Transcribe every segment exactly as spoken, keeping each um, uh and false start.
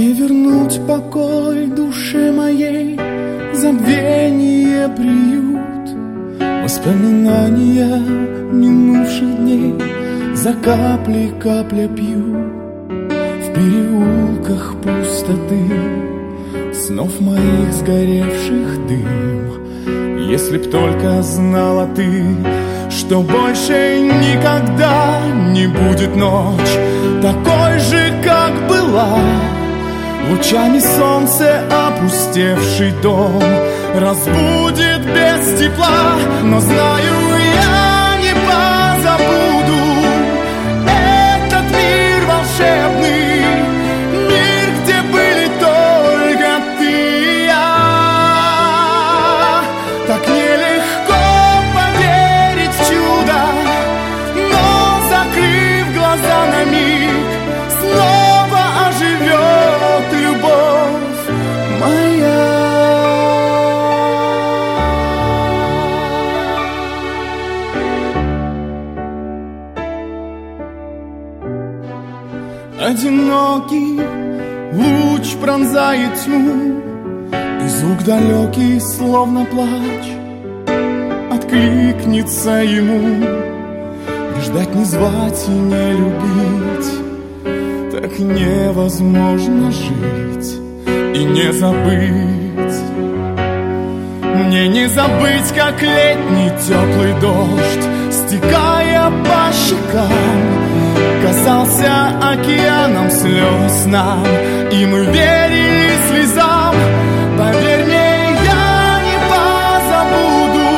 Не вернуть покой душе моей, забвение приют. Воспоминания минувших дней за каплей капля пью. В переулках пустоты снов моих сгоревших дым. Если б только знала ты, что больше никогда не будет ночь такой же, как была. Лучами солнца опустевший дом разбудит без тепла, но знаю, я не позабуду этот мир волшебный, мир, где были только ты и я. Так нелегко поверить в чудо, но, закрыв глаза на миг, снова оживет любовь моя. Одинокий луч пронзает тьму, и звук далекий, словно плач, откликнется ему. Не ждать, не звать и не любить, так невозможно жить и не забыть. Мне не забыть, как летний теплый дождь, стекая по щекам, казался океаном слез нам, и мы верили слезам. Поверь мне, я не позабуду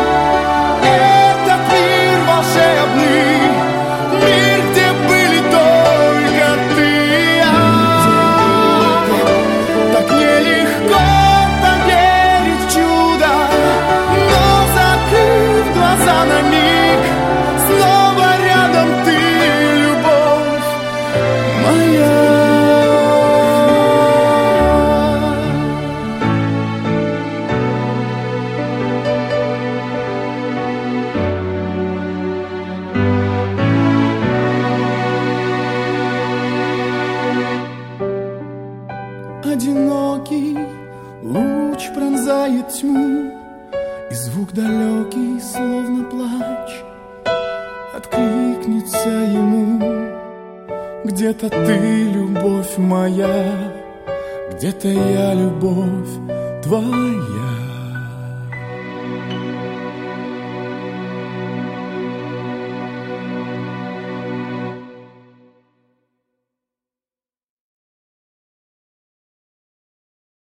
этот мир волшебный, мир, где были только ты и я. Так нелегко поверить в чудо, но, закрыв глаза на миг, снова рядом ты, любовь моя. Одинокий луч пронзает тьму, и звук далекий, словно плач, откликнется ему. Где-то ты, любовь моя, где-то я, любовь твоя.